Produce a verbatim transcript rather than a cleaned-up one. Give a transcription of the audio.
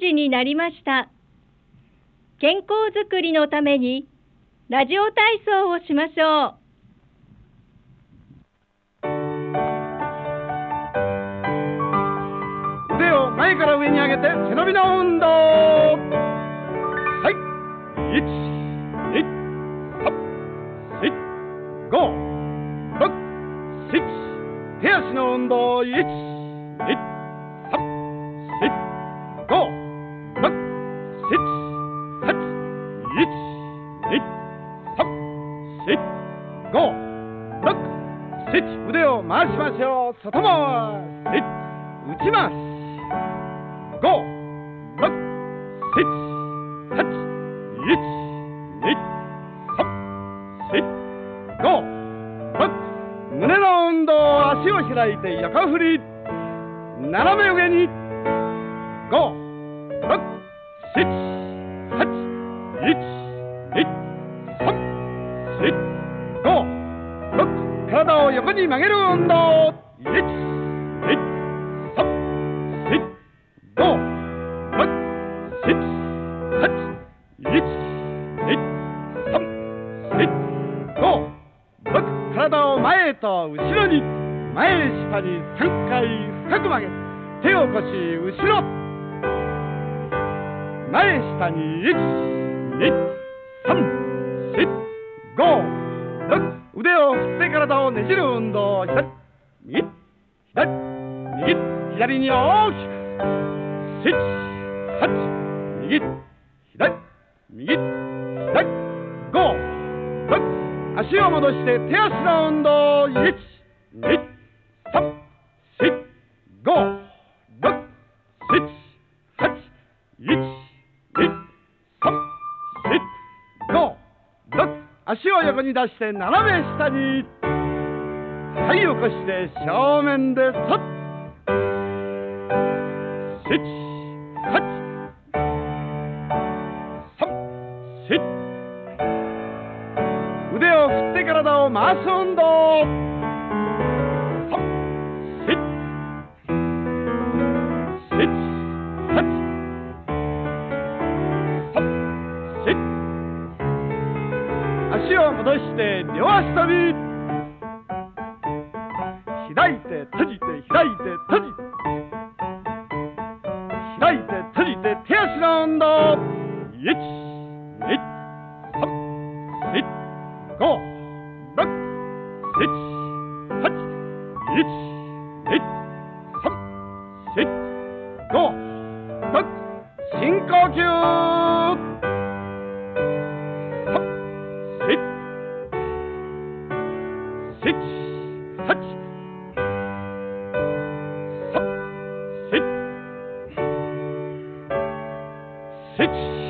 時になりました。健康づくりのためにラジオ体操をしましょう。 腕を前から上に上げて背伸びの運動。はい、いち、に、さん、し、ご、ろく、しち。手足の運動。いち、に、さん、し、ご、ろく、しち、はち。いち、に、さん、し、ご、ろく、しち。腕を回しましょう。外回し、内回し。ご、ろく、しち、はち。いち、に、さん、し、ご、ろく。胸の運動。足を開いて横振り。斜め上に。ご、ろく、しち、はち。いち、に、さん、し、ご、ろく。体を横に曲げる運動。いち、に、さん、し、ご、ろく、しち、はち。いち、に、さん、し、ご、ろく。体を前へと後ろに。前下にさんかい深く曲げ、手を腰後ろ。前下にいち、に、さん、し、ご、ろく。腕を振って体をねじる運動。左、右、左、右、左に大きく。しち、はち、右、左、右、左、ご、ろく。足を戻して手足の運動。いち、に、さん、し、ご、ろく、しち、はち。いち、に、さん、し、ご、ろく。足を横に出して斜め下に。はい、起こして正面でそっ。しち、はち、さん、し。腕を振って体を回す運動。さん、し、し、はち、さん、し。足を戻して両足跳び。開いて閉じて開いて閉じて開いて閉じて手足の運動。いち、に、さん、し、ご、ろく、しち、はち。いち、に、さん、し、ご、ろく。深呼吸。さん、し、し、はち。さん、し、しち。